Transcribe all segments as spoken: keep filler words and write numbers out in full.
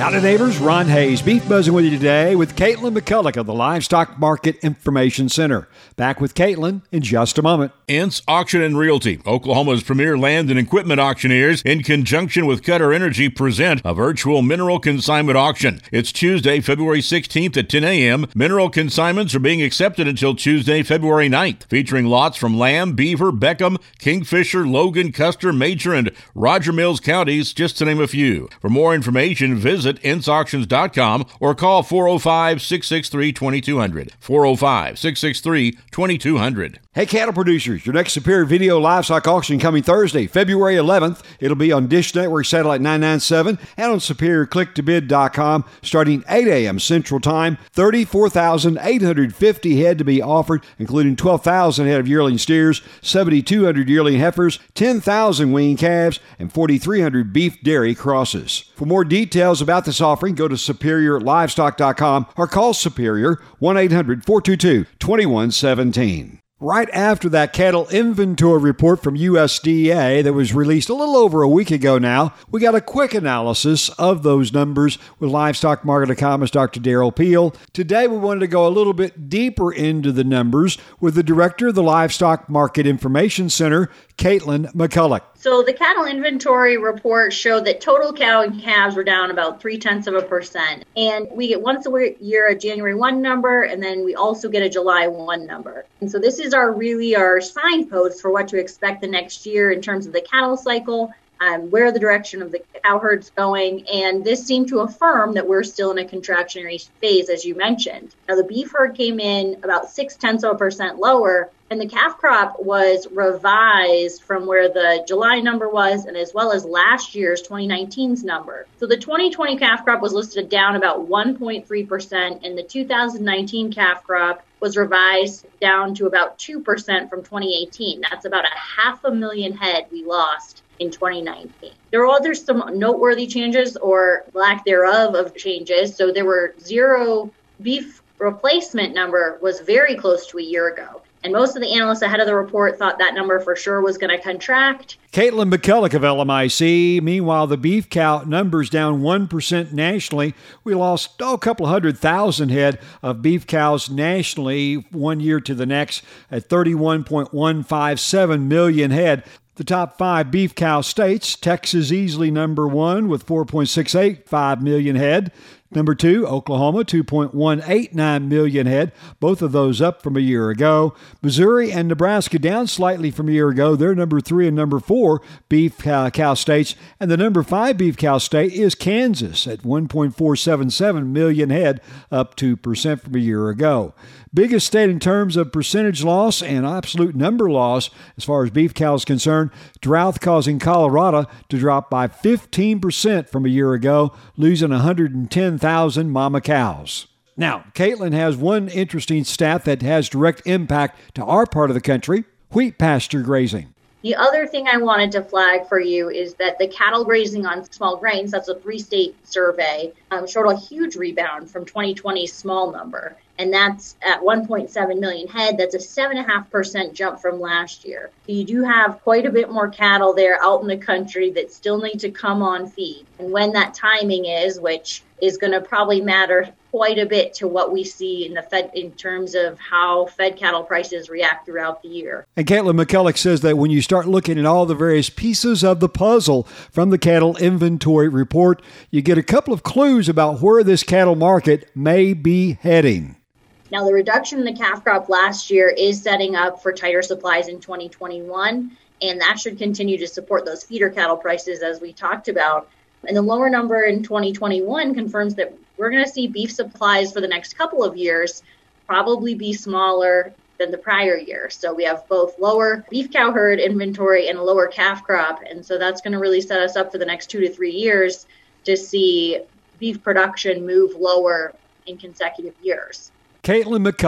Howdy neighbors, Ron Hayes, Beef Buzzing with you today with Caitlin McCulloch of the Livestock Market Information Center. Back with Caitlin in just a moment. Ince Auction and Realty, Oklahoma's premier land and equipment auctioneers, in conjunction with Cutter Energy, present a virtual mineral consignment auction. It's Tuesday, February sixteenth at ten a.m. Mineral consignments are being accepted until Tuesday, February ninth, featuring lots from Lamb, Beaver, Beckham, Kingfisher, Logan, Custer, Major, and Roger Mills counties, just to name a few. For more information, visit ince auctions dot com or call four oh five, six six three, two two zero zero, four oh five, six six three, two two zero zero. Hey cattle producers, your next Superior Video Livestock Auction coming Thursday, February eleventh. It'll be on Dish Network Satellite nine ninety-seven and on superior click to bid dot com starting eight a.m. Central Time. thirty-four thousand eight hundred fifty head to be offered, including twelve thousand head of yearling steers, seven thousand two hundred yearling heifers, ten thousand weaned calves, and four thousand three hundred beef dairy crosses. For more details about this offering, go to superior livestock dot com or call Superior one eight hundred, four two two, two one one one seven. Right after that cattle inventory report from U S D A that was released a little over a week ago now, we got a quick analysis of those numbers with livestock market economist Doctor Daryl Peel. Today we wanted to go a little bit deeper into the numbers with the director of the Livestock Market Information Center, Caitlin McCulloch. So the cattle inventory report showed that total cow and calves were down about three-tenths of a percent. And we get once a year a January first number, and then we also get a July first number. And so this is our really our signpost for what to expect the next year in terms of the cattle cycle, um, where the direction of the cow herd's going. And this seemed to affirm that we're still in a contractionary phase, as you mentioned. Now, the beef herd came in about six-tenths of a percent lower, and the calf crop was revised from where the July number was, and as well as last year's twenty nineteen's number. So the twenty twenty calf crop was listed down about one point three percent, and the two thousand nineteen calf crop was revised down to about two percent from twenty eighteen. That's about a half a million head we lost in twenty nineteen. There are other some noteworthy changes or lack thereof of changes. So there were zero beef replacement number was very close to a year ago. And most of the analysts ahead of the report thought that number for sure was going to contract. Caitlin McCulloch of L M I C. Meanwhile, the beef cow numbers down one percent nationally. We lost oh, a couple of hundred thousand head of beef cows nationally one year to the next at thirty-one point one five seven million head. The top five beef cow states, Texas easily number one with four point six eight five million head. Number two, Oklahoma, two point one eight nine million head, both of those up from a year ago. Missouri and Nebraska down slightly from a year ago. They're number three and number four beef cow, cow states. And the number five beef cow state is Kansas at one point four seven seven million head, up two percent from a year ago. Biggest state in terms of percentage loss and absolute number loss as far as beef cows is concerned, drought causing Colorado to drop by fifteen percent from a year ago, losing one hundred ten thousand mama cows. Now, Caitlin has one interesting stat that has direct impact to our part of the country, wheat pasture grazing. The other thing I wanted to flag for you is that the cattle grazing on small grains, that's a three-state survey, um, showed a huge rebound from twenty twenty's small number. And that's at one point seven million head. That's a seven point five percent jump from last year. So you do have quite a bit more cattle there out in the country that still need to come on feed. And when that timing is, which is going to probably matter quite a bit to what we see in the Fed in terms of how fed cattle prices react throughout the year. And Caitlin McCulloch says that when you start looking at all the various pieces of the puzzle from the cattle inventory report, you get a couple of clues about where this cattle market may be heading. Now, the reduction in the calf crop last year is setting up for tighter supplies in twenty twenty-one, and that should continue to support those feeder cattle prices as we talked about. And the lower number in twenty twenty-one confirms that we're going to see beef supplies for the next couple of years probably be smaller than the prior year. So we have both lower beef cow herd inventory and a lower calf crop. And so that's going to really set us up for the next two to three years to see beef production move lower in consecutive years. Caitlin McCulloch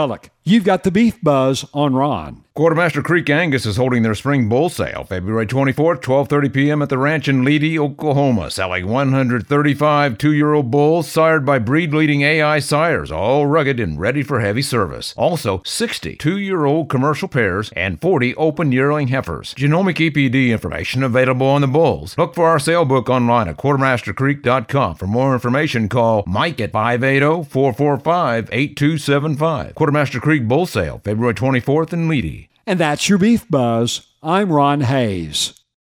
You've got the Beef Buzz on Ron. Quartermaster Creek Angus is holding their spring bull sale February twenty-fourth, twelve thirty p.m. at the ranch in Leedy, Oklahoma, selling one hundred thirty-five two-year-old bulls sired by breed-leading A I sires, all rugged and ready for heavy service. Also, sixty two-year-old commercial pairs and forty open yearling heifers. Genomic E P D information available on the bulls. Look for our sale book online at quartermaster creek dot com. For more information, call Mike at five eight zero, four four five, eight two seven five. Quartermaster Creek Bull Sale, February twenty-fourth in Leedy. And that's your Beef Buzz. I'm Ron Hayes.